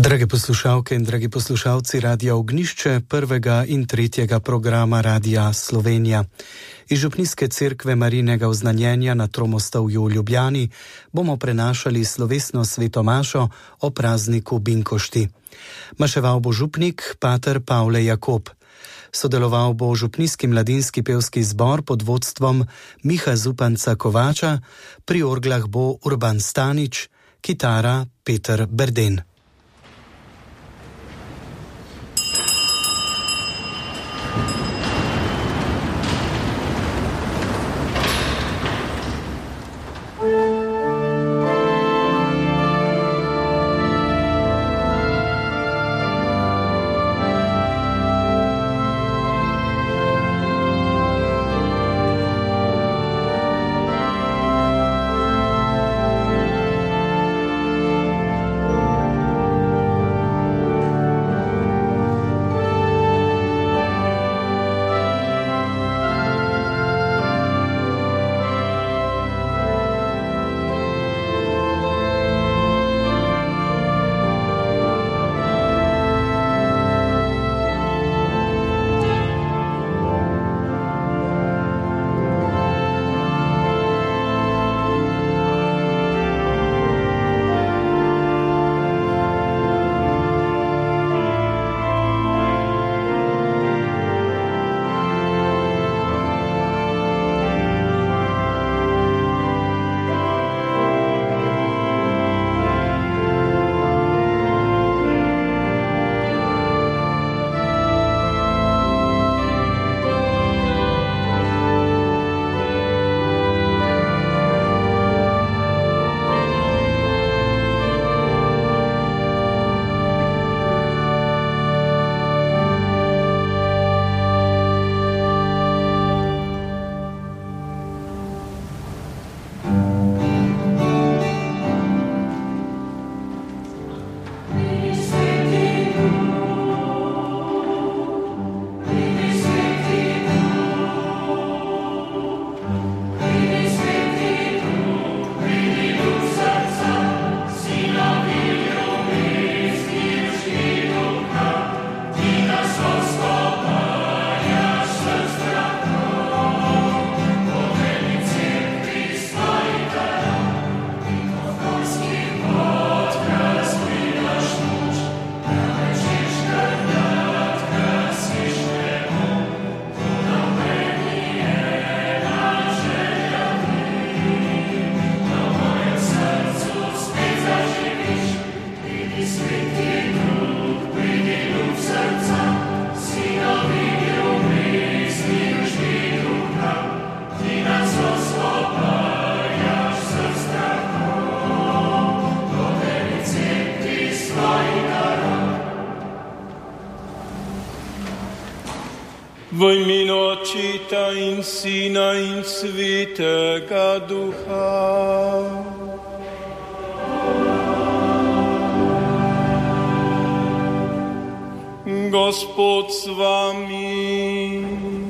Drage poslušalke in dragi poslušalci Radia Ognjišče, prvega in tretjega programa Radia Slovenija. Iz Župnijske cerkve Marijinega oznanjenja na Tromostovju v Ljubljani bomo prenašali slovesno sveto mašo o prazniku Binkošti. Maševal bo župnik pater Pavle Jakob. Sodeloval bo župnijski mladinski pevski zbor pod vodstvom Miha Zupanca Kovača, pri orglah bo Urban Stanič, kitara Peter Berden. V imenu Očeta in Sina in Svetega Duha. Gospod s vami.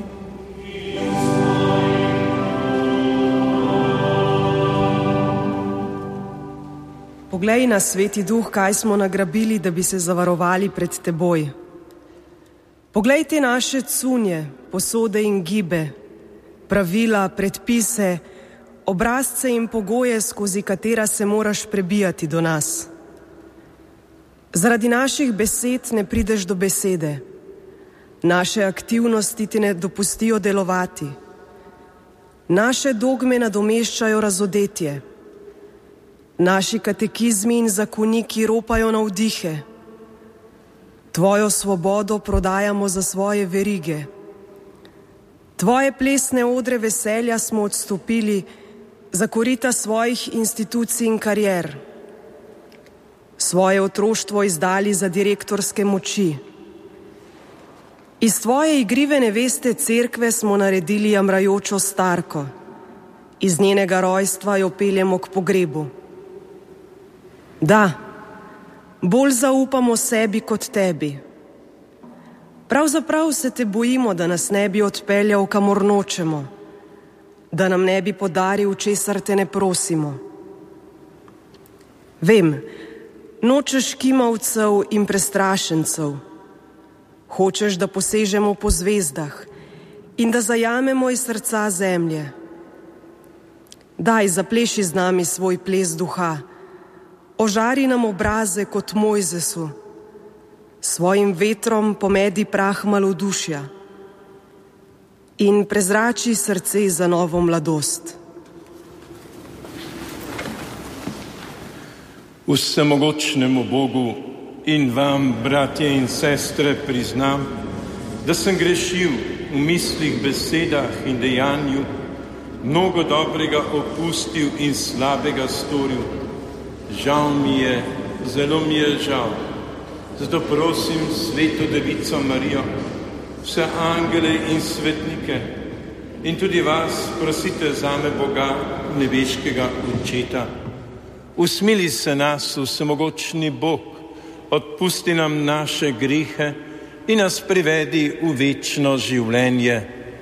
Poglej na Sveti Duh, kaj smo nagrabili, da bi se zavarovali pred teboj. Poglej te naše cunje, posode in gibe, pravila, predpise, obrazce in pogoje, skozi katera se moraš prebijati do nas. Zaradi naših besed ne prideš do besede. Naše aktivnosti ti ne dopustijo delovati. Naše dogme nadomeščajo razodetje. Naši katekizmi in zakoniki ropajo na vdihe. Tvojo svobodo prodajamo za svoje verige. Tvoje plesne odre veselja smo odstopili za korita svojih institucij in karier. Svoje otroštvo izdali za direktorske moči. Iz tvoje igrive neveste cerkve smo naredili jamrajočo starko. Iz njenega rojstva jo peljemo k pogrebu. Da, bolj zaupamo sebi kot tebi. Pravzaprav se te bojimo, da nas ne bi odpeljal kamor nočemo, da nam ne bi podaril, česar te ne prosimo. Vem, Nočeš kimavcev in prestrašencev. Hočeš, da posežemo po zvezdah in da zajamemo iz srca zemlje. Daj, zapleši z nami svoj ples duha, ožari nam obraze kot Mojzesu, svojim vetrom pomedi prah malodušja in prezrači srce za novo mladost. Vsemogočnemu Bogu in vam, bratje in sestre, priznam, da sem grešil v mislih, besedah in dejanju, mnogo dobrega opustil in slabega storil. Žal mi je, zelo mi je žal. Zato prosim Sveto Devico Marijo, vse angele in svetnike in tudi vas prosite zame Boga, nebeškega Očeta. Usmili se nas, vsemogočni Bog, odpusti nam naše grehe in nas privedi v večno življenje.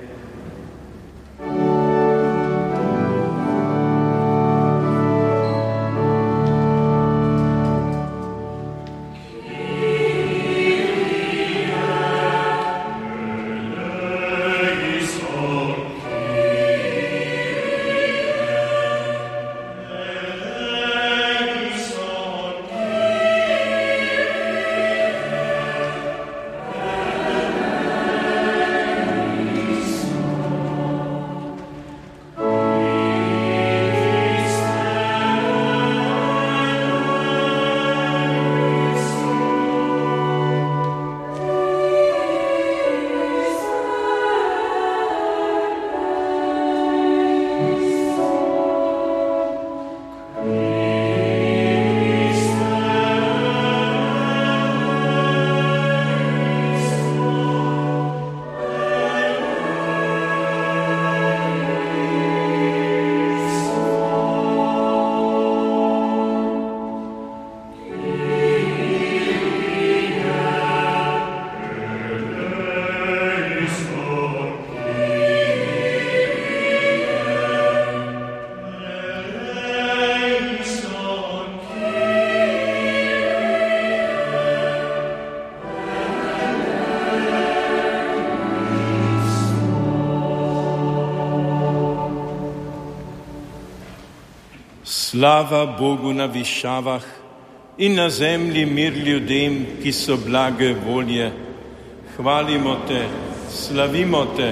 Slava Bogu na višavah in na zemlji mir ljudem, ki so blage volje. Hvalimo te, slavimo te,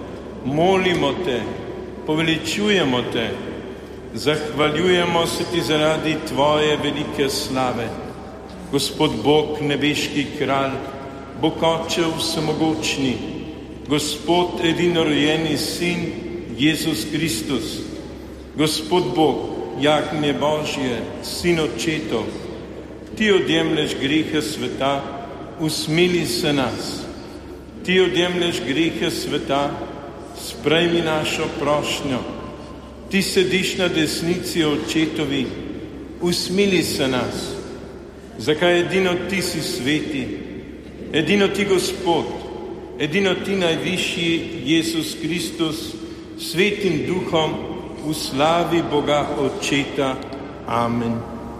molimo te, poveličujemo te, zahvaljujemo se ti zaradi tvoje velike slave. Gospod Bog, nebeški kralj, Bog Oče vsemogočni, Gospod edinorojeni Sin, Jezus Kristus, Gospod Bog, jagnje Božje, Sin Očetov, ti odjemlješ grehe sveta, usmili se nas. Ti odjemlješ grehe sveta, sprejmi našo prošnjo. Ti sediš na desnici Očetovi, usmili se nas. Zakaj edino ti si sveti, edino ti Gospod, edino ti najvišji Jezus Kristus, svetim duhom, v slavi Boga Očeta. Amen.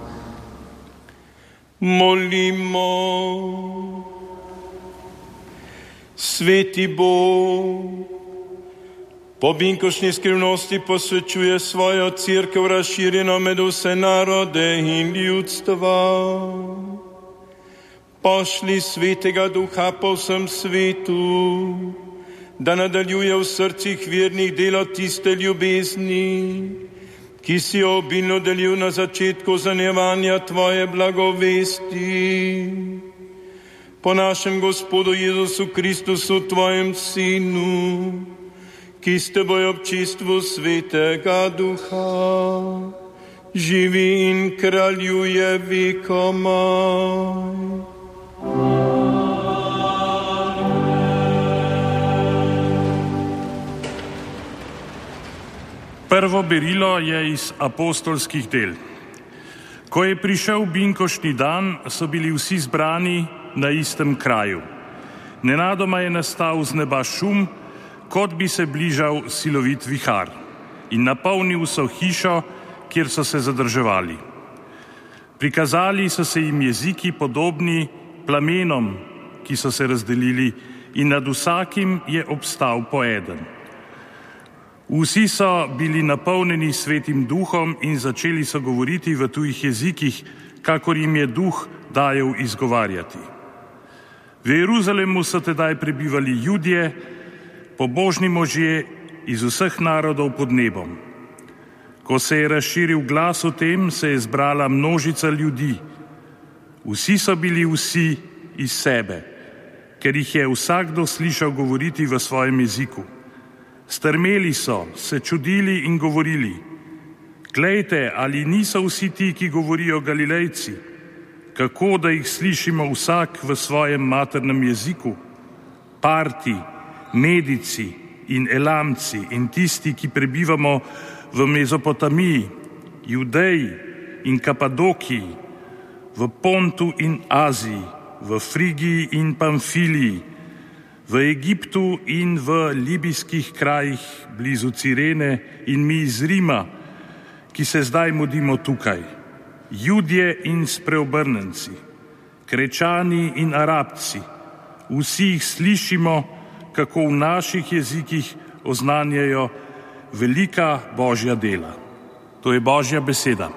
Molimo. Sveti Bog, po binkošnji skrivnosti posvečuje svojo cerkev razširjeno med vse narode in ljudstva. Pošli Svetega Duha po vsem svetu, da nadaljuje v srcih vernih delo tiste ljubezni, ki si jo obilno delil na začetku zanjevanja tvoje blagovesti. Po našem Gospodu Jezusu Kristusu, tvojem Sinu, ki s teboj v občestvu Svetega Duha živi in kraljuje vekomaj. Prvo berilo je iz apostolskih del. Ko je prišel binkoštni dan, so bili vsi zbrani na istem kraju. Nenadoma je nastal z neba šum, kot bi se bližal silovit vihar, in napolnil so hišo, kjer so se zadrževali. Prikazali so se jim jeziki podobni plamenom, ki so se razdelili, in nad vsakim je obstal po eden. Vsi so bili napolnjeni Svetim Duhom in začeli so govoriti v tujih jezikih, kakor jim je Duh dajal izgovarjati. V Jeruzalemu so tedaj prebivali Judje, pobožni možje iz vseh narodov pod nebom. Ko se je razširil glas o tem, se je zbrala množica ljudi. Vsi so bili vsi iz sebe, ker jih je vsakdo slišal govoriti v svojem jeziku. Strmeli so, se čudili in govorili: glejte, ali niso vsi ti, ki govorijo Galilejci? Kako, da jih slišimo vsak v svojem maternem jeziku? Parti, Medici in Elamci in tisti, ki prebivamo v Mezopotamiji, Judeji in Kapadokiji, v Pontu in Aziji, v Frigiji in Pamfiliji, v Egiptu in v libijskih krajih blizu Cirene in mi iz Rima, ki se zdaj mudimo tukaj, Judje in spreobrnenci, Krečani in Arabci, vsi jih slišimo, kako v naših jezikih oznanjajo velika Božja dela. To je Božja beseda.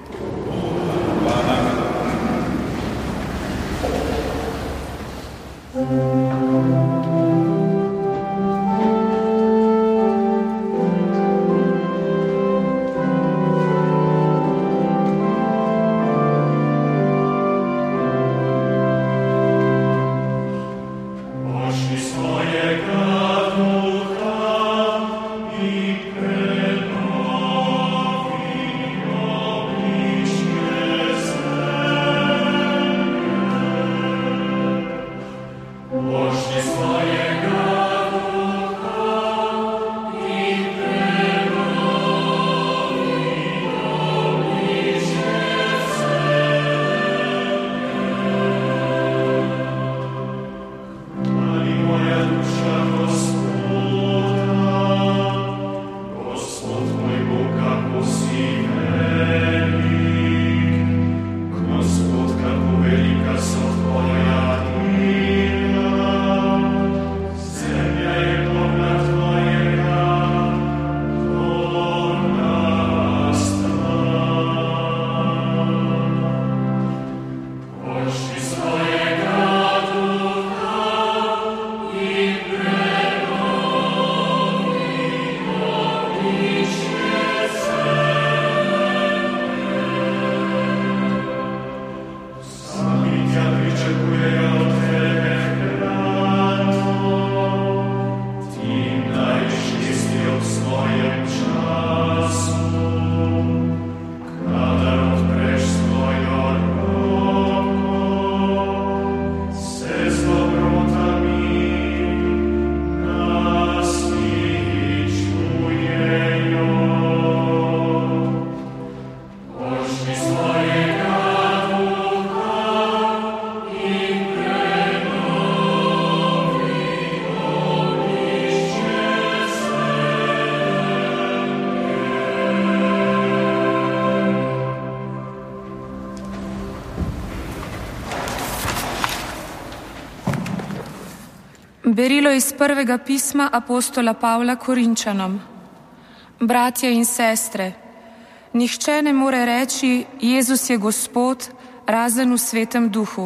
Berilo iz prvega pisma apostola Pavla Korinčanom. Bratje in sestre, nihče ne more reči, Jezus je Gospod, razen v Svetem Duhu.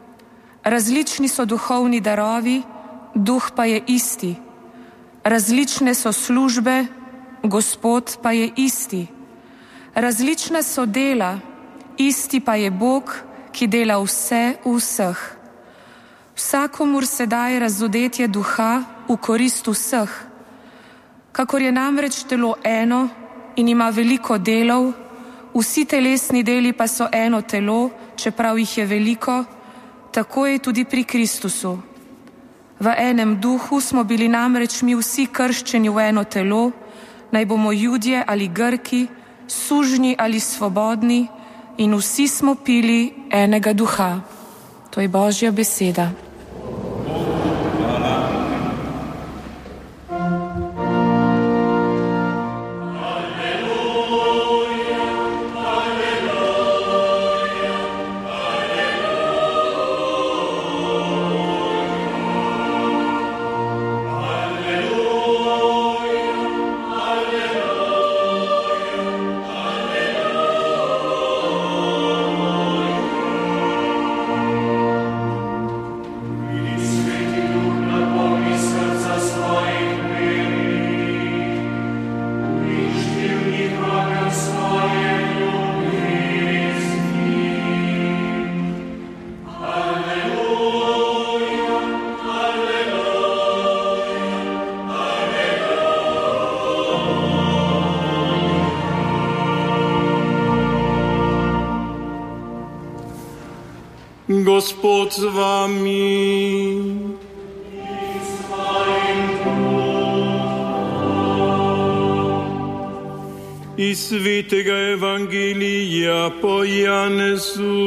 Različni so duhovni darovi, Duh pa je isti. Različne so službe, Gospod pa je isti. Različna so dela, isti pa je Bog, ki dela vse v vseh. Vsakomur se daje razodetje duha v korist vseh. Kakor je namreč telo eno in ima veliko delov, vsi telesni deli pa so eno telo, čeprav jih je veliko, tako je tudi pri Kristusu. V enem duhu smo bili namreč mi vsi krščeni v eno telo, naj bomo Judje ali Grki, sužnji ali svobodni, in vsi smo pili enega duha. To je Božja beseda. Gospod z vami. Iz svetega evangelija po Janezu.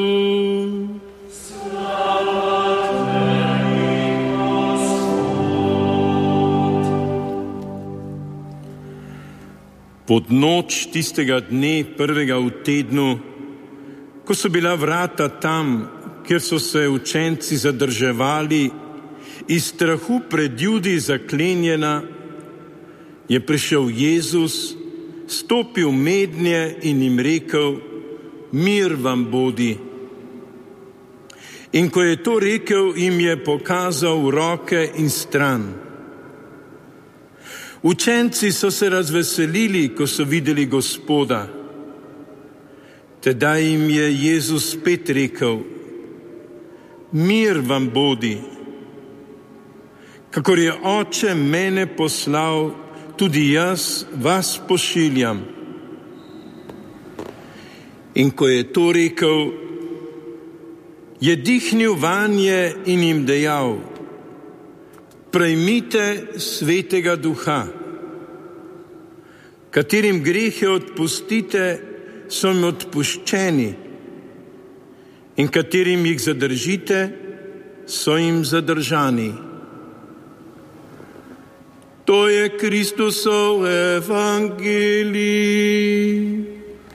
Pod noč tistega dne, prvega v tednu, ko so bila vrata tam, kjer so se učenci zadrževali, iz strahu pred Judi zaklenjena, je prišel Jezus, stopil mednje in jim rekel: mir vam bodi. In ko je to rekel, jim je pokazal roke in stran. Učenci so se razveselili, ko so videli Gospoda. Tedaj jim je Jezus spet rekel: mir vam bodi. Kakor je Oče mene poslal, tudi jaz vas pošiljam. In ko je to rekel, je dihnil vanje in jim dejal: prejmite Svetega Duha. Katerim grehe odpustite, so jim odpuščeni, in katerim jih zadržite, so jim zadržani. To je Kristusov evangelij.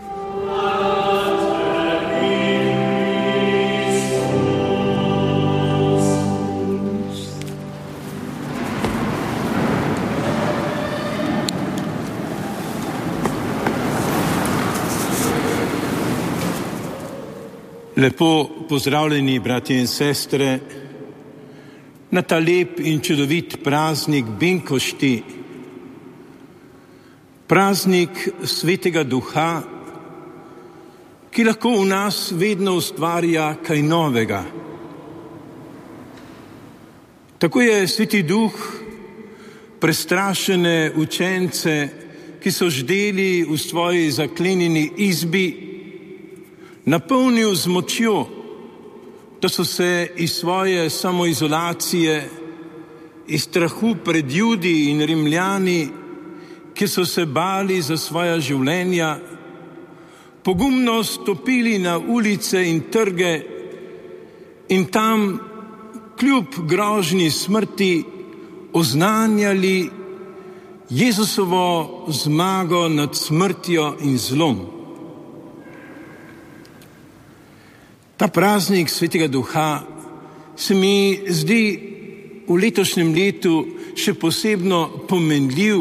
Lepo pozdravljeni, bratje in sestre, na ta lep in čudovit praznik Binkošti, praznik Svetega Duha, ki lahko v nas vedno ustvarja kaj novega. Tako je Sveti Duh prestrašene učence, ki so ždeli v svoji zaklenjeni izbi, napolnil z močjo, da so se iz svoje samoizolacije, iz strahu pred Judi in Rimljani, ki so se bali za svoja življenja, pogumno stopili na ulice in trge in tam, kljub grožnji smrti, oznanjali Jezusovo zmago nad smrtjo in zlom. Ta praznik Svetega Duha se mi zdi v letošnjem letu še posebno pomenljiv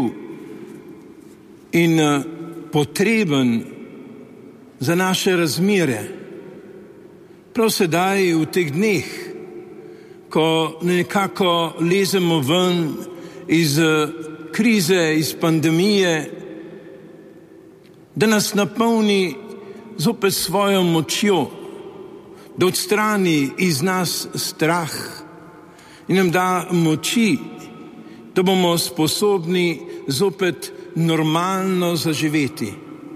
in potreben za naše razmere. Prav sedaj v teh dneh, ko nekako lezemo ven iz krize, iz pandemije, da nas napolni zopet svojo močjo, da odstrani iz nas strah in nam da moči, da bomo sposobni zopet normalno zaživeti.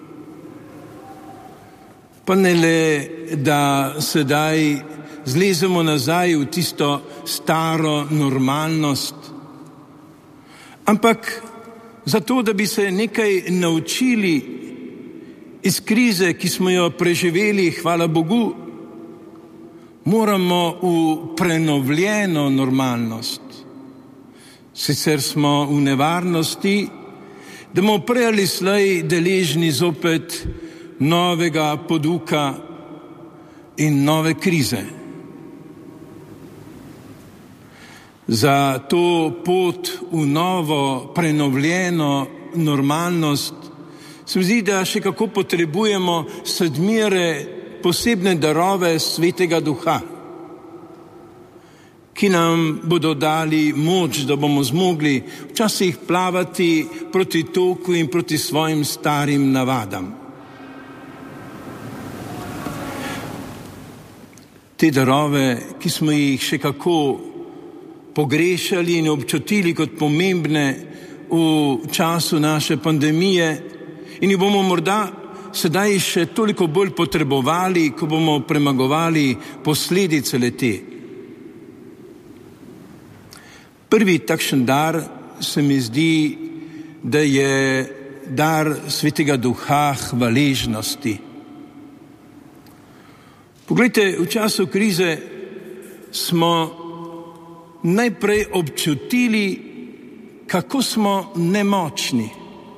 Pa ne le, da sedaj zlezemo nazaj v tisto staro normalnost, ampak zato, da bi se nekaj naučili iz krize, ki smo jo preživeli, hvala Bogu, moramo v prenovljeno normalnost. Sicer smo v nevarnosti, da bomo prej ali slej deležni zopet novega poduka in nove krize. Za to pot v novo, prenovljeno normalnost se mi zdi, da še kako potrebujemo sedmire posebne darove Svetega Duha, ki nam bodo dali moč, da bomo zmogli včasih plavati proti toku in proti svojim starim navadam. Te darove, ki smo jih še kako pogrešali in občutili kot pomembne v času naše pandemije in jih bomo morda sedaj še toliko bolj potrebovali, ko bomo premagovali posledice le-te. Prvi takšen dar se mi zdi, da je dar Svetega Duha hvaležnosti. Poglejte, v času krize smo najprej občutili, kako smo nemočni.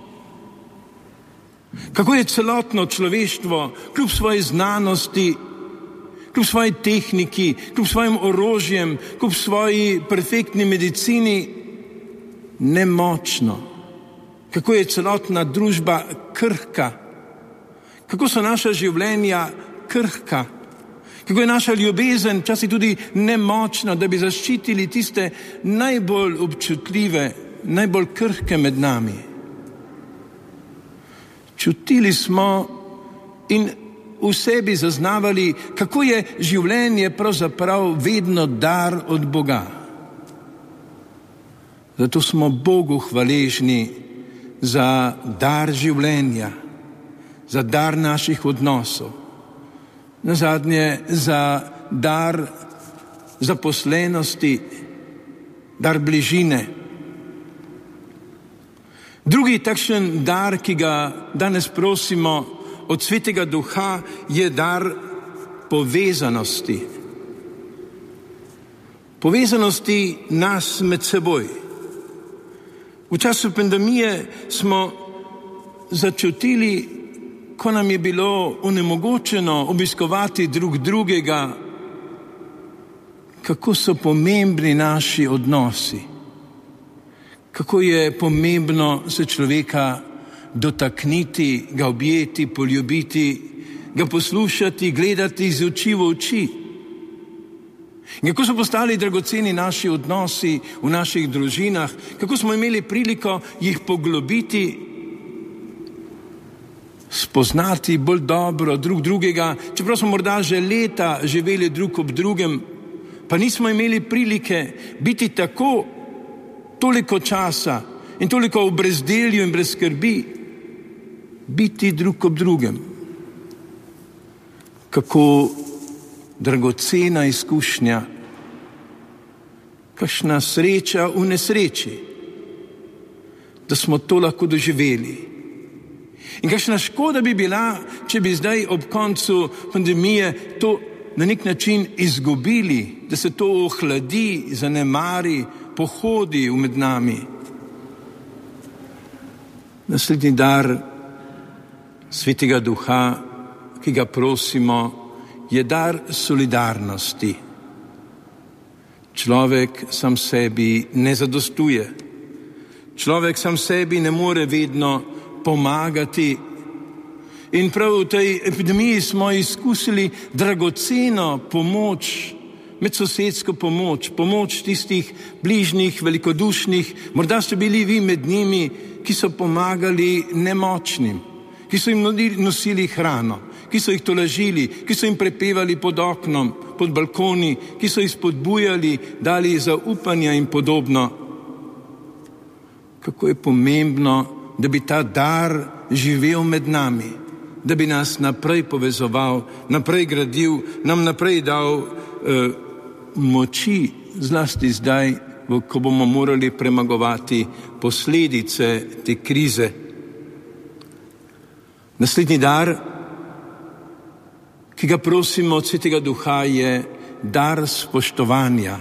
Kako je celotno človeštvo, kljub svoji znanosti, kljub svoji tehniki, kljub svojim orožjem, kljub svoji perfektni medicini nemočno. Kako je celotna družba krhka. Kako so naša življenja krhka. Kako je naša ljubezen včasih tudi nemočna, da bi zaščitili tiste najbolj občutljive, najbolj krhke med nami. Čutili smo in v sebi zaznavali, kako je življenje pravzaprav vedno dar od Boga. Zato smo Bogu hvaležni za dar življenja, za dar naših odnosov, nazadnje za dar zaposlenosti, dar bližine. Drugi takšen dar, ki ga danes prosimo od Svetega Duha, je dar povezanosti. Povezanosti nas med seboj. V času pandemije smo začutili, ko nam je bilo onemogočeno obiskovati drug drugega, kako so pomembni naši odnosi. Kako je pomembno se človeka dotakniti, ga objeti, poljubiti, ga poslušati, gledati iz oči v oči. In kako so postali dragoceni naši odnosi v naših družinah, kako smo imeli priliko jih poglobiti, spoznati bolj dobro drug drugega, čeprav smo morda že leta živeli drug ob drugem, pa nismo imeli prilike biti tako toliko časa in toliko v brezdelju in brez skrbi, biti drug ob drugem. Kako dragocena izkušnja, kakšna sreča v nesreči, da smo to lahko doživeli. In kakšna škoda bi bila, če bi zdaj ob koncu pandemije to na nek način izgubili, da se to ohladi, zanemari, pohodi med nami. Naslednji dar Svetega Duha, ki ga prosimo, je dar solidarnosti. Človek sam sebi ne zadostuje. Človek sam sebi ne more vedno pomagati. In prav v tej epidemiji smo izkusili dragoceno pomoč, medsosedsko pomoč, pomoč tistih bližnjih, velikodušnih. Morda ste bili vi med njimi, ki so pomagali nemočnim, ki so jim nosili hrano, ki so jih tolažili, ki so jim prepevali pod oknom, pod balkoni, ki so jih spodbujali, dali zaupanja in podobno. Kako je pomembno, da bi ta dar živel med nami, da bi nas naprej povezoval, naprej gradil, nam naprej dal moči, zlasti zdaj, ko bomo morali premagovati posledice te krize. Naslednji dar, ki ga prosimo od Svetega Duha, je dar spoštovanja.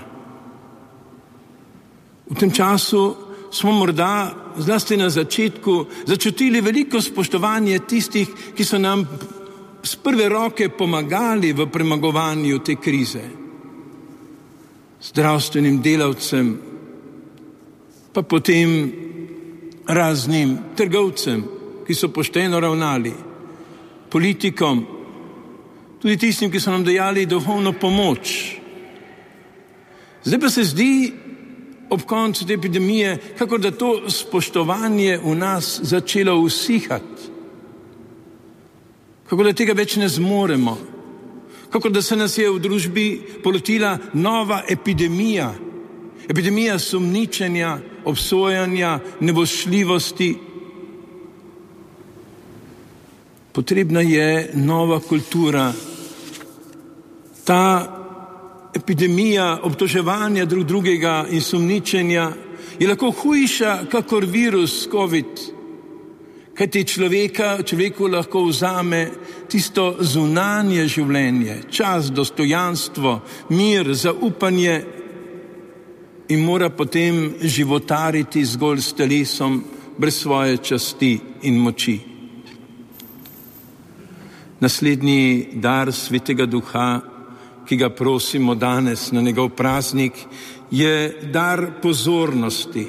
V tem času smo morda, zlasti na začetku, začutili veliko spoštovanje tistih, ki so nam z prve roke pomagali v premagovanju te krize. Zdravstvenim delavcem, pa potem raznim trgovcem, ki so pošteno ravnali, politikom, tudi tistim, ki so nam dajali duhovno pomoč. Zdaj pa se zdi ob koncu te epidemije, kako da to spoštovanje v nas začelo usihati. Kako da tega več ne zmoremo. Kako da se nas je v družbi polotila nova epidemija. Epidemija sumničenja, obsojanja, nevoščljivosti. Potrebna je nova kultura. Ta epidemija obtoževanja drug drugega in sumničenja je lahko hujša kakor virus COVID, kajti človeku lahko vzame tisto zunanje življenje, čas, dostojanstvo, mir, zaupanje in mora potem životariti zgolj s telesom, brez svoje časti in moči. Naslednji dar Svetega Duha, ki ga prosimo danes na njegov praznik, je dar pozornosti.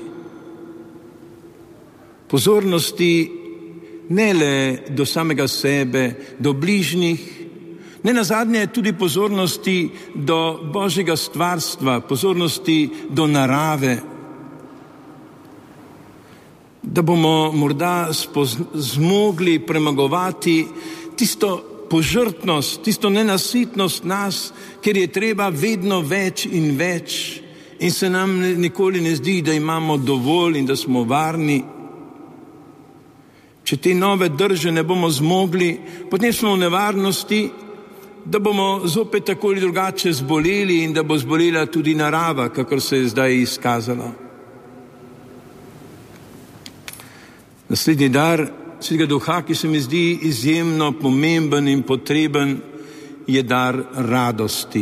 Pozornosti ne le do samega sebe, do bližnjih, ne nazadnje tudi pozornosti do Božjega stvarstva, pozornosti do narave, da bomo morda zmogli premagovati tisto požrtnost, tisto nenasitnost nas, ker je treba vedno več in več in se nam nikoli ne zdi, da imamo dovolj in da smo varni. Če te nove drže ne bomo zmogli, potem smo v nevarnosti, da bomo zopet tako ali drugače zboleli in da bo zbolela tudi narava, kakor se je zdaj izkazala. Naslednji dar Svetega Duha, ki se mi zdi izjemno pomemben in potreben, je dar radosti.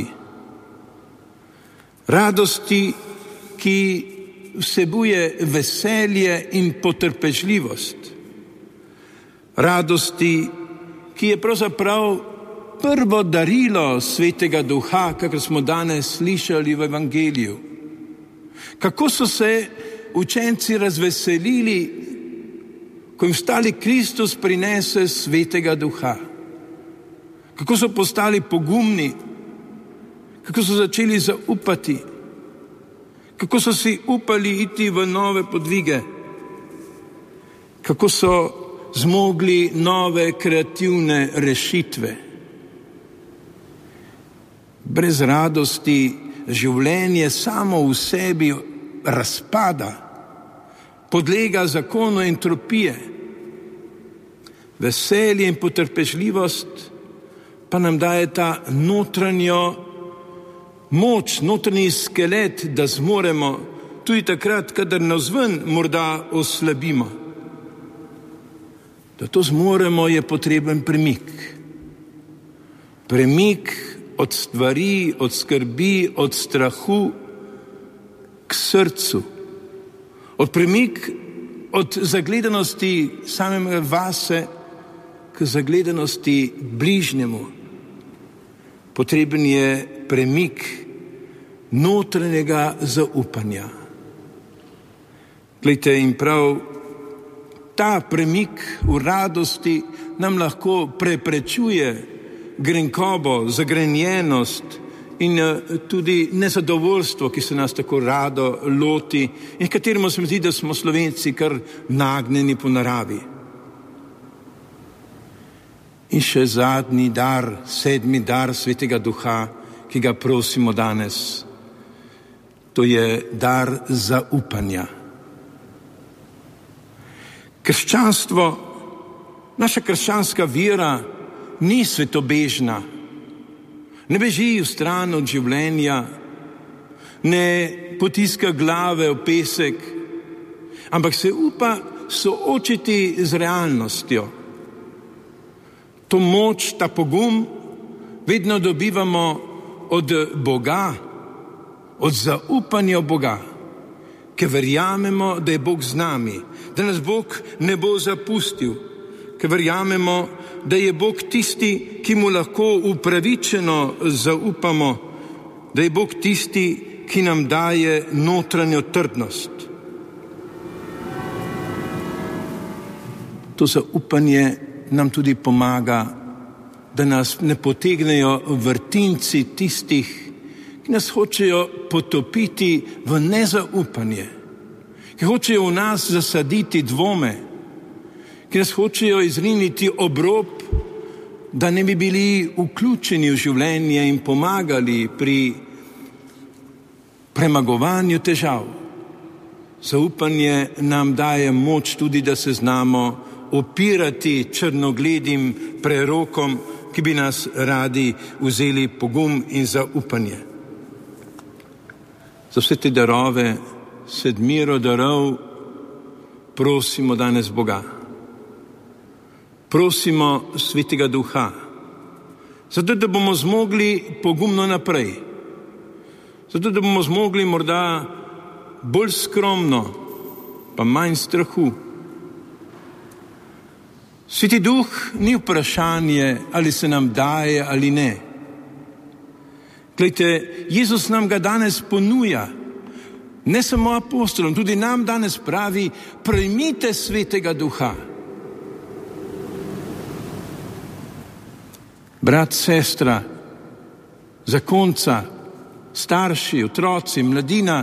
Radosti, ki vsebuje veselje in potrpežljivost. Radosti, ki je pravzaprav prvo darilo Svetega Duha, kakor smo danes slišali v Evangeliju. Kako so se učenci razveselili, ko jim stali Kristus prinese Svetega Duha. Kako so postali pogumni, kako so začeli zaupati, kako so si upali iti v nove podvige, kako so zmogli nove kreativne rešitve. Brez radosti življenje samo v sebi razpada, podlega zakonu entropije. Veselje in potrpežljivost pa nam daje ta notranjo moč, notranji skelet, da zmoremo tudi takrat, kadar navzven morda oslabimo. Da to zmoremo, je potreben premik. Premik od stvari, od skrbi, od strahu k srcu. Premik od zagledanosti samega vase k zagledanosti bližnjemu. Potreben je premik notranjega zaupanja. Glejte, in prav ta premik v radosti nam lahko preprečuje grenkobo, zagrenjenost in tudi nezadovoljstvo, ki se nas tako rado loti in kateremu se mi zdi, da smo Slovenci kar nagnjeni po naravi. In še zadnji dar, 7. dar Svetega Duha, ki ga prosimo danes, to je dar zaupanja. Krščanstvo, naša krščanska vera ni svetobežna, ne beži v stran od življenja, ne potiska glave v pesek, ampak se upa soočiti z realnostjo. To moč, ta pogum vedno dobivamo od Boga, od zaupanja v Boga, ker verjamemo, da je Bog z nami, da nas Bog ne bo zapustil, ker verjamemo, da je Bog tisti, ki mu lahko upravičeno zaupamo, da je Bog tisti, ki nam daje notranjo trdnost. To zaupanje nam tudi pomaga, da nas ne potegnejo vrtinci tistih, ki nas hočejo potopiti v nezaupanje, ki hočejo v nas zasaditi dvome, ki nas hočejo izriniti ob rob, da ne bi bili vključeni v življenje in pomagali pri premagovanju težav. Zaupanje nam daje moč tudi, da se znamo opirati črnogledim prerokom, ki bi nas radi vzeli pogum in zaupanje. Za vse te darove, sedmiro darov, prosimo danes Boga. Prosimo Svetega Duha, zato da bomo zmogli pogumno naprej, zato da bomo zmogli morda bolj skromno, pa manj strahu. Sveti Duh ni vprašanje, ali se nam daje ali ne. Glejte, Jezus nam ga danes ponuja, ne samo apostolom, tudi nam danes pravi, prejmite Svetega Duha. Brat, sestra, zakonca, starši, otroci, mladina,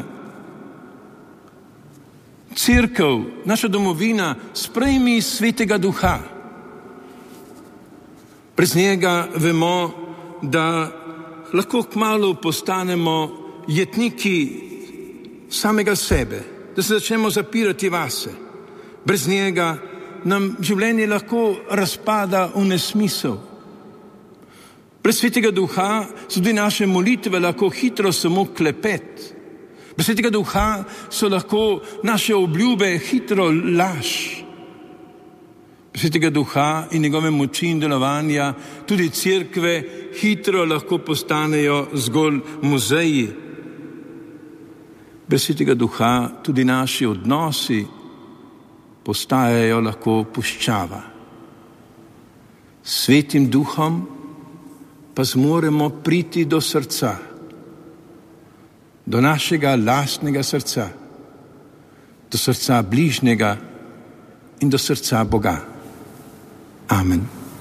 Cerkev, naša domovina, sprejmi Svetega Duha. Brez njega vemo, da lahko kmalu postanemo jetniki samega sebe, da se začnemo zapirati vase. Brez njega nam življenje lahko razpada v nesmisel. Brez Svetega Duha so tudi naše molitve lahko hitro samo klepet. Brez Svetega Duha so lahko naše obljube hitro laž. Brez Svetega Duha in njegove moči in delovanja tudi cerkve hitro lahko postanejo zgolj muzeji. Brez Svetega Duha tudi naši odnosi postajajo lahko puščava. S Svetim Duhom pa zmoremo priti do srca, do našega lastnega srca, do srca bližnjega in do srca Boga. Amen.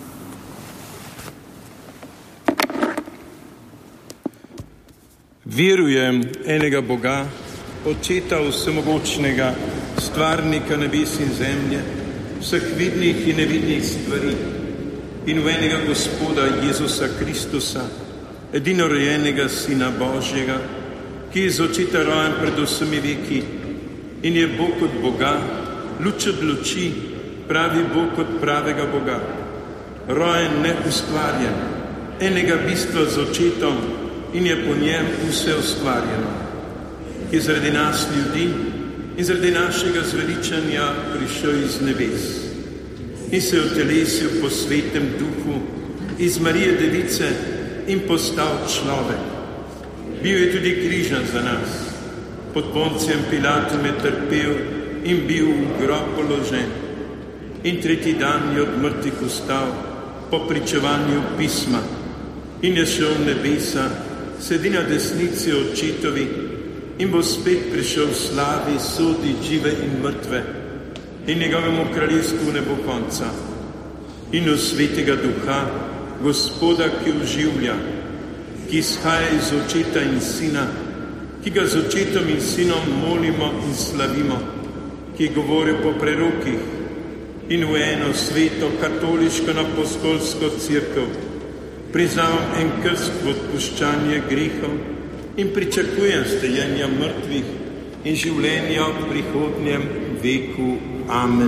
Verujem enega Boga, Očeta vsemogočnega, stvarnika nebes in zemlje, vseh vidnih in nevidnih stvari, in v enega Gospoda Jezusa Kristusa, edinorojenega Sina Božjega, ki je iz Očeta rojen pred vsemi veki in je Bog od Boga, luč od luči, pravi Bog od pravega Boga, rojen neustvarjen, enega bistva z Očetom in je po njem vse ustvarjeno, ki je zaradi nas ljudi in zaradi našega zveličanja prišel iz nebes in se je utelesil po Svetem Duhu iz Marije Device in postal človek. Bil je tudi križan za nas. Pod Poncijem Pilatom je trpel in bil v grob položen. In tretji dan je od mrtvih vstal po pričevanju pisma in je šel v nebesa, sedi na desnici Očetovi in bo spet prišel v slavi soditi žive in mrtve in njegovemu kraljestvu ne bo konca. In v Svetega Duha, Gospoda, ki oživlja, ki izhaja iz Očeta in Sina, ki ga z Očetom in Sinom molimo in slavimo, ki govori po prerokih in v eno sveto katoliško apostolsko cerkev, priznavam en krst v odpuščanje grehov in pričakujem stajenja mrtvih in življenja v prihodnjem veku. Amen.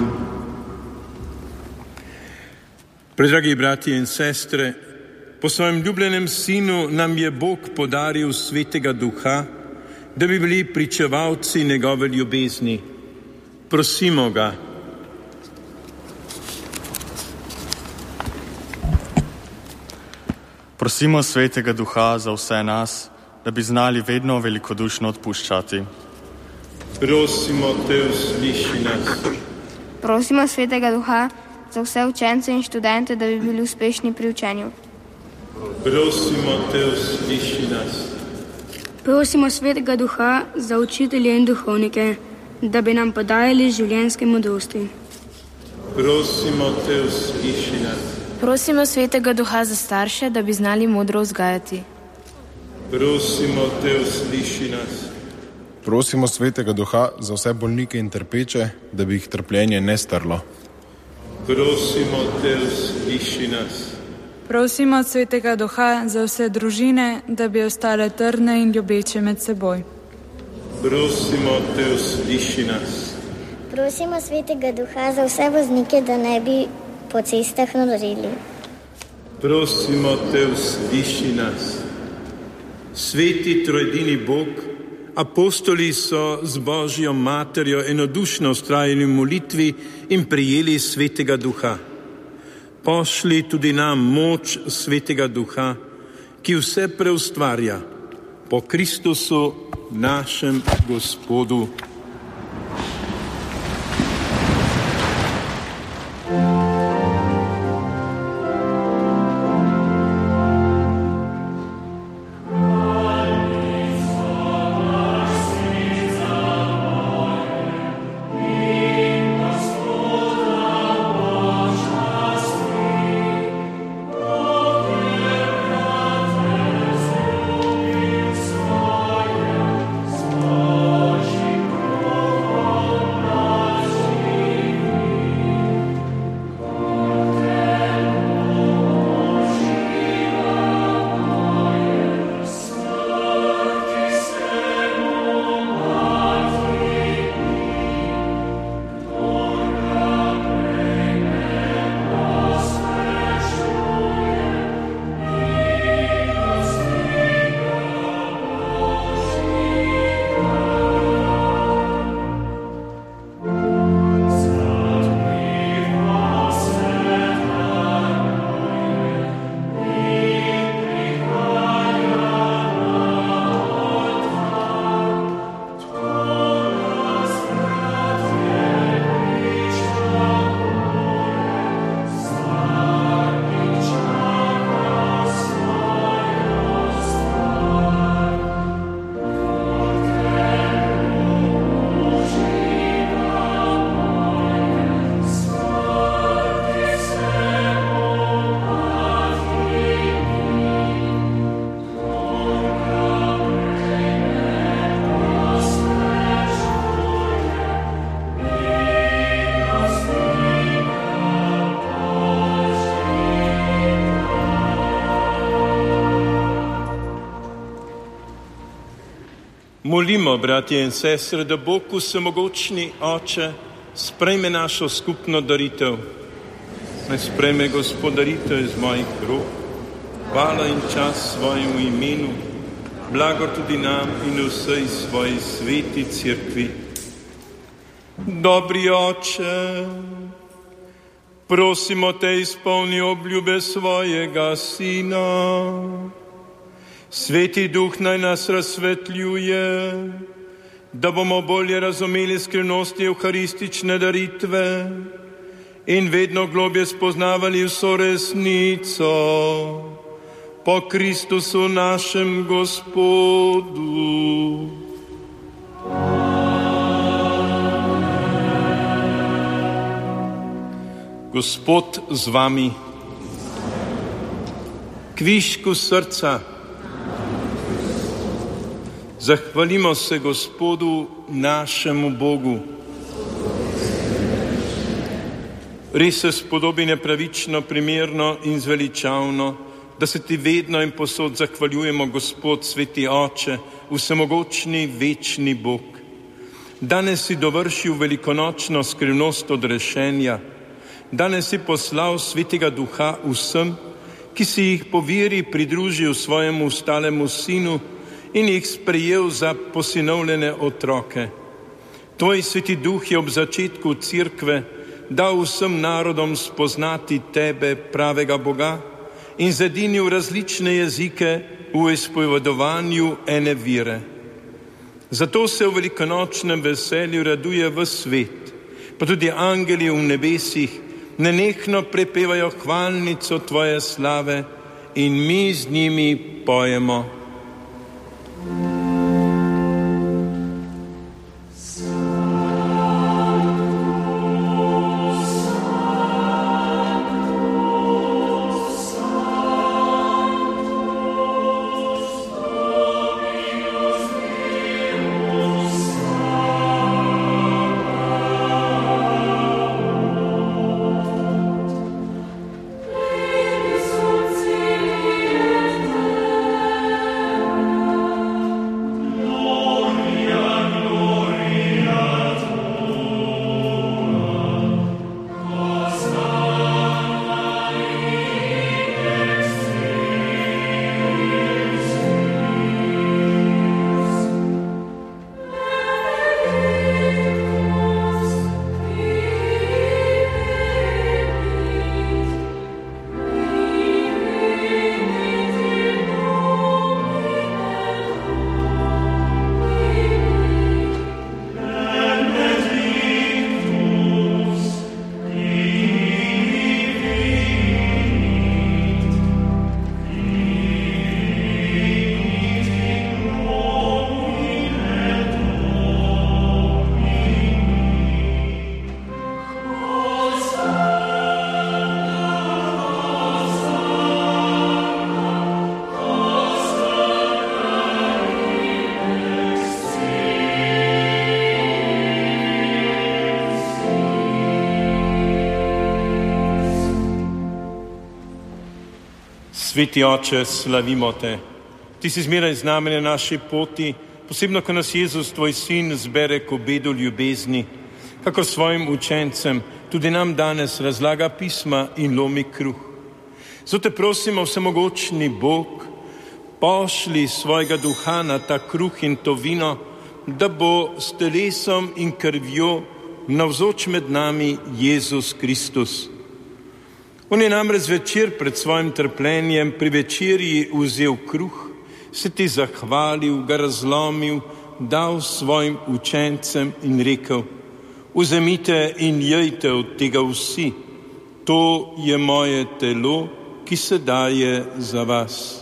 Predragi bratje in sestre, po svojem ljubljenem Sinu nam je Bog podaril Svetega Duha, da bi bili pričevalci njegove ljubezni. Prosimo ga. Prosimo Svetega Duha za vse nas, da bi znali vedno velikodušno odpuščati. Prosimo te, usliši nas. Prosimo Svetega Duha za vse učence in študente, da bi bili uspešni pri učenju. Prosimo te, usliši nas. Prosimo Svetega Duha za učitelje in duhovnike, da bi nam podajali življenjske modrosti. Prosimo te, usliši nas. Prosimo Svetega Duha za starše, da bi znali modro vzgajati. Prosimo te, usliši nas. Prosimo Svetega Duha za vse bolnike in trpeče, da bi jih trpljenje ne strlo. Prosimo te, usliši nas. Prosimo Svetega Duha za vse družine, da bi ostale trdne in ljubeče med seboj. Prosimo te, usliši nas. Prosimo Svetega Duha za vse voznike, da ne bi po cestah noreli. Prosimo te, usliši nas. Sveti trojedini Bog, apostoli so z Božjo materjo enodušno vztrajali v molitvi in prejeli Svetega Duha. Pošli tudi nam moč Svetega Duha, ki vse preustvarja, po Kristusu našem Gospodu. Molimo, bratje in sestre, da Bog vsemogočni Oče sprejme našo skupno daritev. Naj sprejme Gospod daritev iz mojih rok, hvala in čas svojemu imenu, blago tudi nam in vsej svoji sveti cerkvi. Dobri Oče, prosimo te, izpolni obljube svojega Sina. Sveti Duh naj nas razsvetljuje, da bomo bolje razumeli skrivnosti evharistične daritve in vedno globje spoznavali vso resnico po Kristusu našem Gospodu. Gospod z vami, kvišku srca, zahvalimo se Gospodu našemu Bogu. Res se spodobi nepravično, primerno in zveličavno, da se ti vedno in posod zahvaljujemo, Gospod, sveti Oče, vsemogočni, večni Bog. Danes si dovršil velikonočno skrivnost odrešenja. Danes si poslal Svetega Duha vsem, ki si jih po veri pridružil svojemu stalemu Sinu in jih sprejel za posinovljene otroke. Tvoj Sveti Duh je ob začetku Cerkve dal vsem narodom spoznati tebe, pravega Boga, in zedinil različne jezike v izpovedovanju ene vire. Zato se v velikonočnem veselju raduje ves svet, pa tudi angeli v nebesih nenehno prepevajo hvalnico tvoje slave in mi z njimi pojemo. Sveti Oče, slavimo te. Ti si zmeraj z nami na naši poti, posebno, ko nas Jezus, tvoj sin, zbere k obedu ljubezni, kakor svojim učencem tudi nam danes razlaga pisma in lomi kruh. Zato te prosimo, vsemogočni Bog, pošli svojega duha na ta kruh in to vino, da bo s telesom in krvjo navzoč med nami Jezus Kristus. On je namreč zvečer pred svojim trpljenjem pri večerji vzel kruh, se ti zahvalil, ga razlomil, dal svojim učencem in rekel: vzemite in jejte od tega vsi, to je moje telo, ki se daje za vas.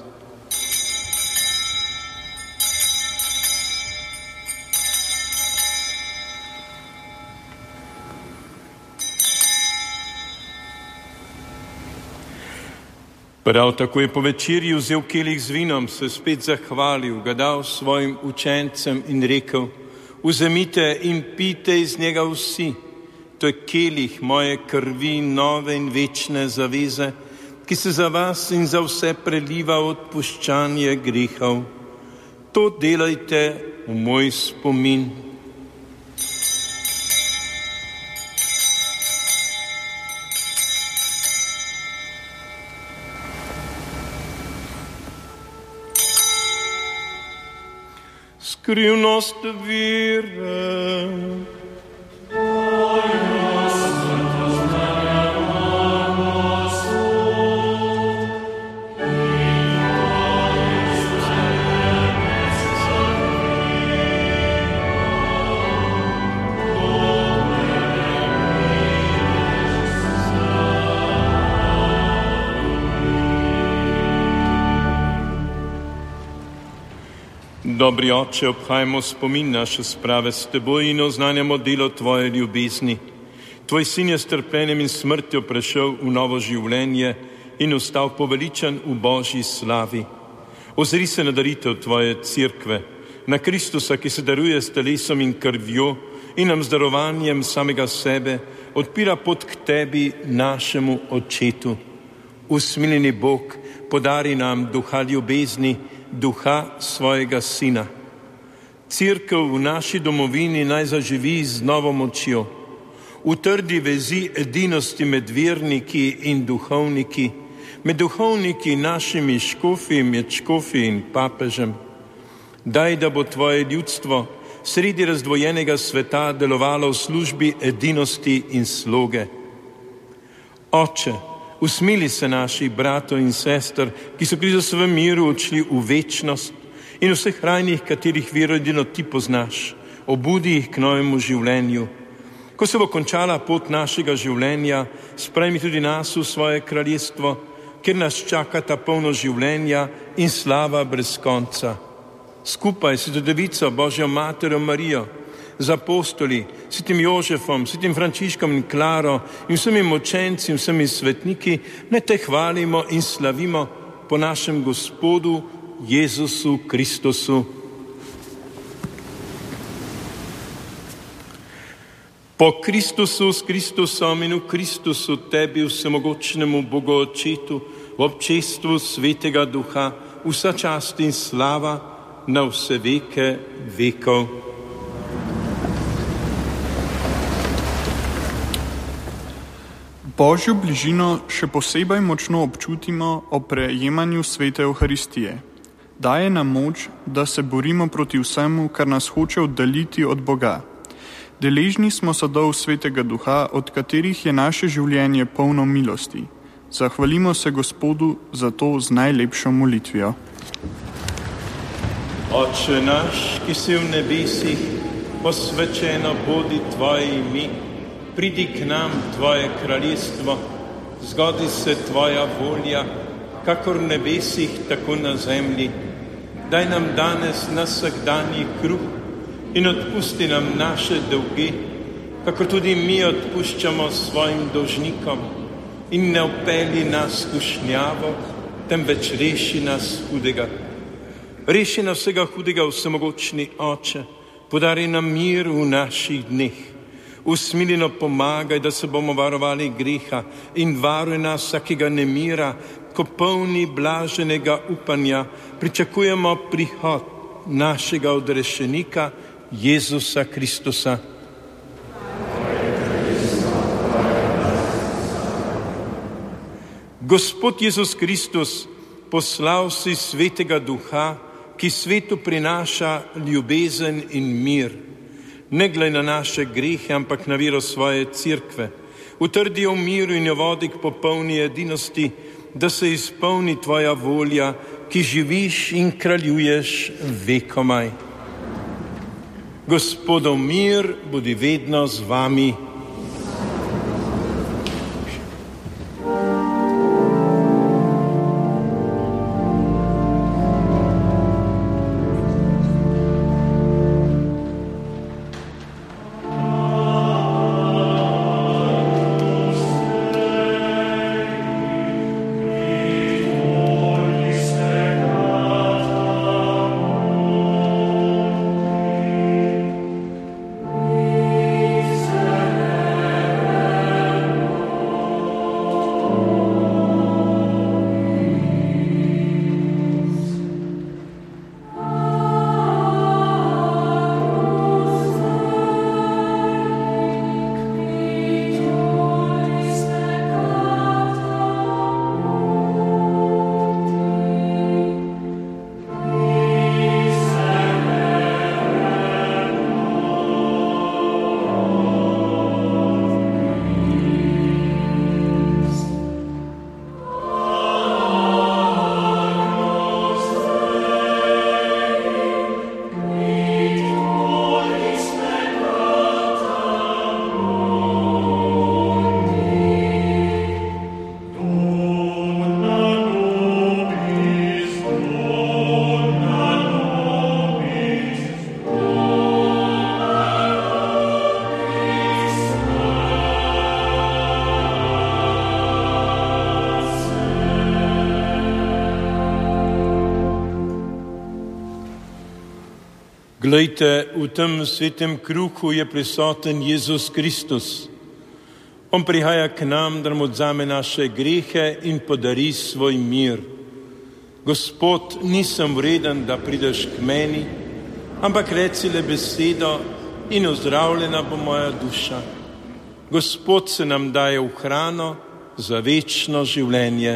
Prav tako je po večerji vzel kelih z vinom, se spet zahvalil, ga dal svojim učencem in rekel: vzemite in pijte iz njega vsi, to je kelih moje krvi nove in večne zaveze, ki se za vas in za vse preliva odpuščanje grehov. To delajte v moj spomin. Skrivnost vere. Dobri Oče, obhajamo spomin naše sprave s teboj in oznanjamo delo tvoje ljubezni. Tvoj sin je s trpljenjem in smrtjo prešel v novo življenje in ostal poveličan v Božji slavi. Ozri se na daritev tvoje cerkve, na Kristusa, ki se daruje s telesom in krvjo in nam z darovanjem samega sebe odpira pot k tebi, našemu Očetu. Usmiljeni Bog, podari nam duha ljubezni, duha svojega sina. Cerkev v naši domovini naj zaživi z novo močjo. Utrdi vezi edinosti med verniki in duhovniki, med duhovniki našimi škofi, med škofi in papežem. Daj, da bo tvoje ljudstvo sredi razdvojenega sveta delovalo v službi edinosti in sloge. Oče, usmili se naših bratov in sester, ki so Kristusovem miru odšli v večnost in v vseh krajih, katerih vero edino ti poznaš, obudi jih k novemu življenju. Ko se bo končala pot našega življenja, sprejmi tudi nas v svoje kraljestvo, kjer nas čakata polno življenja in slava brez konca. Skupaj s Devico, Božjo materjo Marijo, z apostoli, svetim Jožefom, svetim Frančiškom in Klaro in vsemi močenci in vsemi svetniki, naj te hvalimo in slavimo po našem Gospodu Jezusu Kristusu. Po Kristusu, s Kristusom in v Kristusu tebi, vsemogočnemu Bogu Očetu, v občestvu Svetega Duha, vsa čast in slava na vse veke vekov. Božjo bližino še posebej močno občutimo ob prejemanju svete Evharistije. Daje nam moč, da se borimo proti vsemu, kar nas hoče oddaljiti od Boga. Deležni smo sadov Svetega Duha, od katerih je naše življenje polno milosti. Zahvalimo se Gospodu za to z najlepšo molitvijo. Oče naš, ki si v nebesih, posvečeno bodi tvoje ime. Pridi k nam tvoje kraljestvo, zgodi se tvoja volja, kakor v nebesih, tako na zemlji. Daj nam danes nas vsakdanji kruh in odpusti nam naše dolge, kakor tudi mi odpuščamo svojim dolžnikom. In ne vpelji nas v skušnjavo, temveč reši nas hudega. Reši nas vsega hudega, vsemogočni Oče, podari nam mir v naših dneh. Usmiljeno pomagaj, da se bomo varovali greha in varuj nas vsakega nemira, ko polni blaženega upanja pričakujemo prihod našega odrešenika Jezusa Kristusa. Gospod Jezus Kristus, poslal si Svetega Duha, ki svetu prinaša ljubezen in mir. Ne glej na naše grehe, ampak na vero svoje cerkve. Utrdi jo v miru in jo vodi k popolni edinosti, da se izpolni tvoja volja, ki živiš in kraljuješ vekomaj. Gospodov mir bodi vedno z vami. Glejte, v tem svetem kruhu je prisoten Jezus Kristus. On prihaja k nam, da nam odzame naše grehe in podari svoj mir. Gospod, nisem vreden, da prideš k meni, ampak reci le besedo in ozdravljena bo moja duša. Gospod se nam daje v hrano za večno življenje.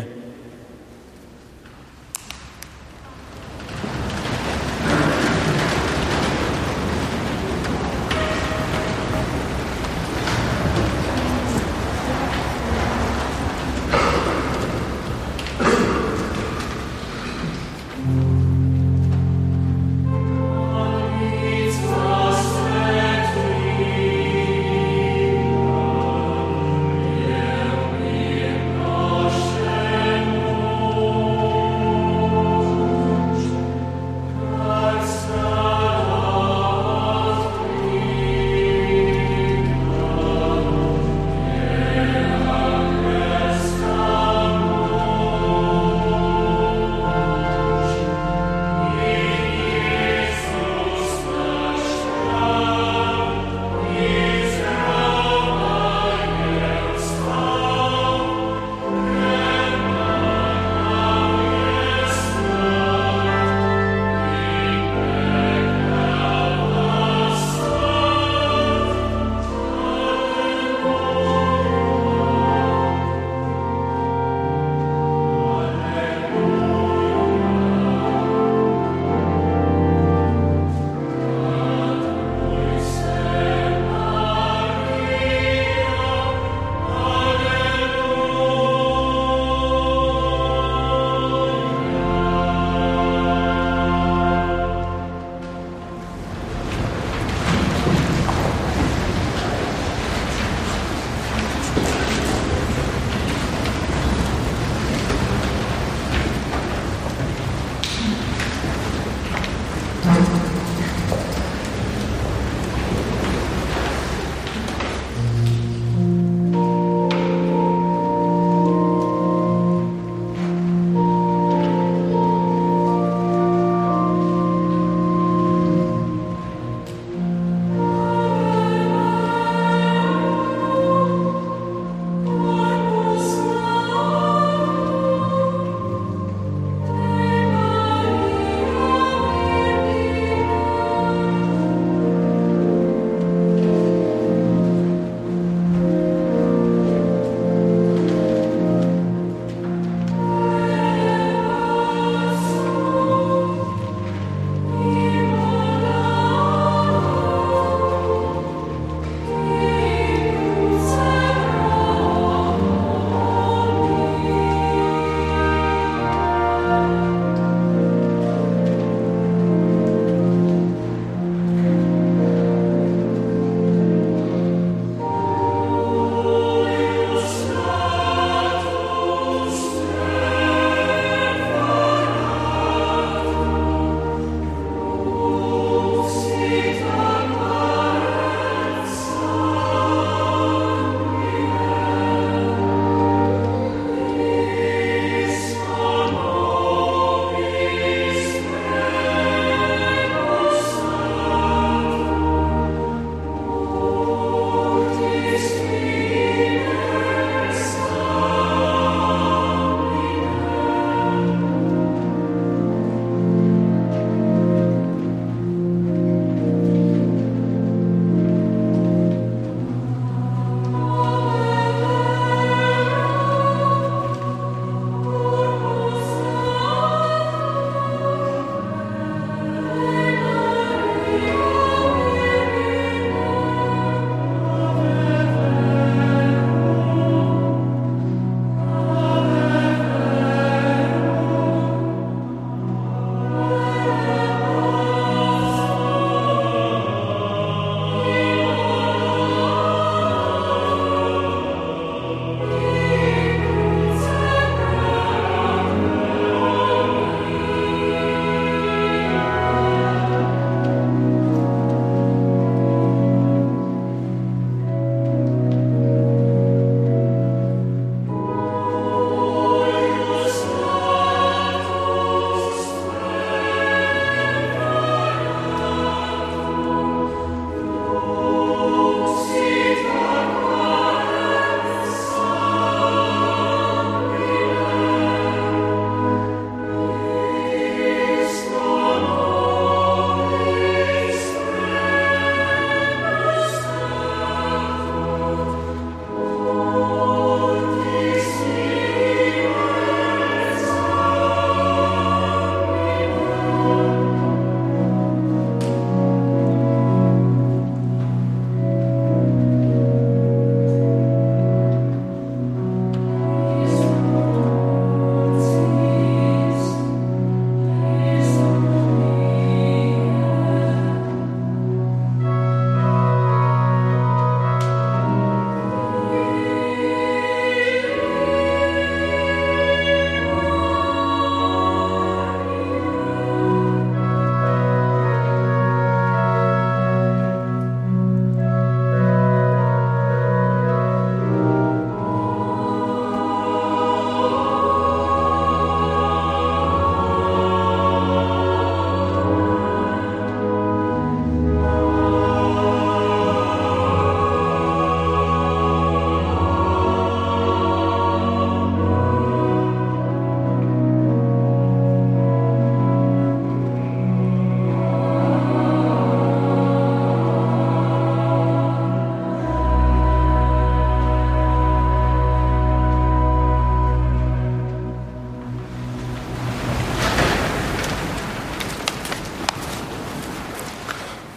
Amen.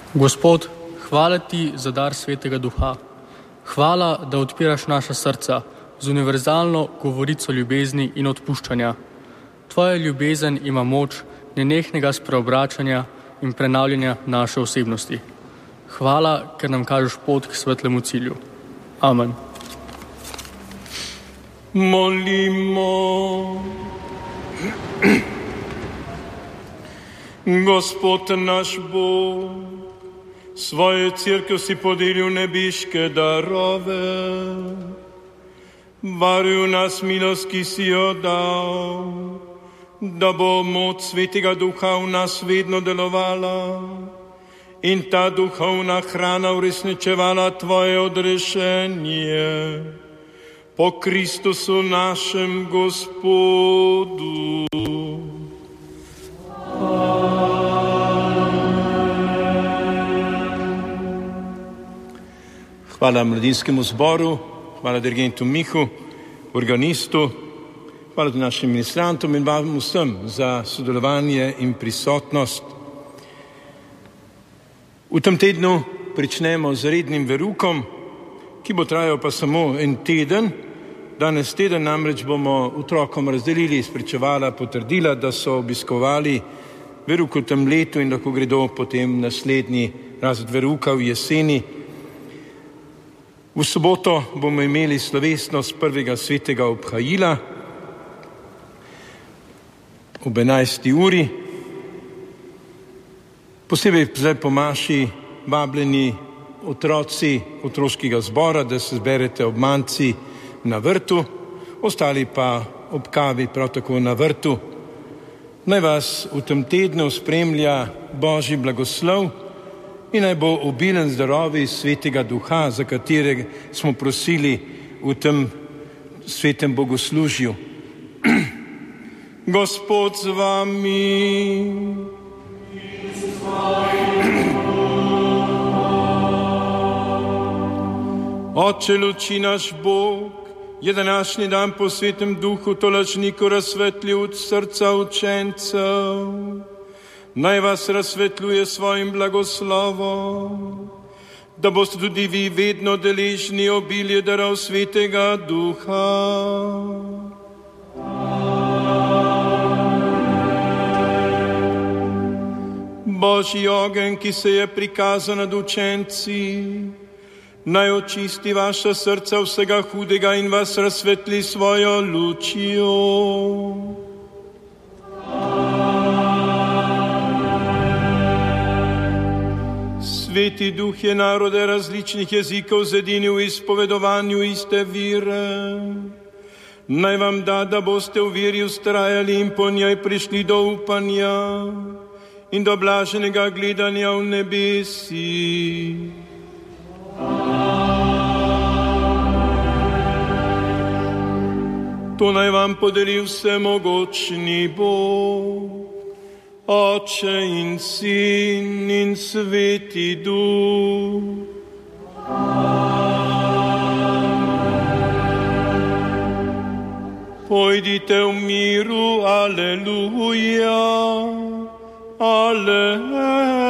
Gospod, hvala ti za dar Svetega Duha. Hvala, da odpiraš naša srca z univerzalno govorico ljubezni in odpuščanja. Tvoja ljubezen ima moč nenehnega spreobračanja in prenavljanja naše osebnosti. Hvala, ker nam kažeš pot k svetlemu cilju. Amen. Molimo. Gospod naš Bog, svojo cerkev si podelil nebiške darove. Varuj nas milost, ki si jo dal, da bo moč Svetega Duha v nas vedno delovala in ta duhovna hrana uresničevala tvoje odrešenje. Po Kristusu našem Gospodu. Hvala mladinskemu zboru, hvala dirigentu Mihu, organistu, hvala tudi našim ministrantom in vam vsem za sodelovanje in prisotnost. V tem tednu pričnemo z rednim verukom, ki bo trajal pa samo en teden. Danes teden namreč bomo otrokom razdelili spričevala, potrdila, da so obiskovali veruk v tem letu in lahko gredo potem naslednji razred veruka v jeseni. V soboto bomo imeli slovesnost prvega svetega obhajila ob 11. uri. Posebej zdaj po maši vabljeni otroci otroškega zbora, da se zberete ob manci na vrtu, ostali pa ob kavi prav tako na vrtu. Naj vas v tem tednu spremlja Božji blagoslov in naj bo obilen zdravi Svetega Duha, za katerega smo prosili v tem svetem bogoslužju. Gospod z vami. Oče luči naš Bog, je današnji dan po Svetem Duhu tolažniku razsvetlil od srca učencev. Naj vas razsvetljuje svojim blagoslovom, da boste tudi vi vedno deležni obilje darov Svetega Duha. Božji ogenj, ki se je prikazal nad učenci, naj očisti vaša srca vsega hudega in vas razsvetli svojo lučjo. Sveti Duh je narode različnih jezikov zedinil v izpovedovanju iste vire. Naj vam da boste v veri vztrajali in po njej prišli do upanja in do blaženega gledanja v nebesi. To naj vam podeli vsemogočni Bog, Oče in Sin in Sveti Duh. Pojdite v miru, aleluja, aleluja.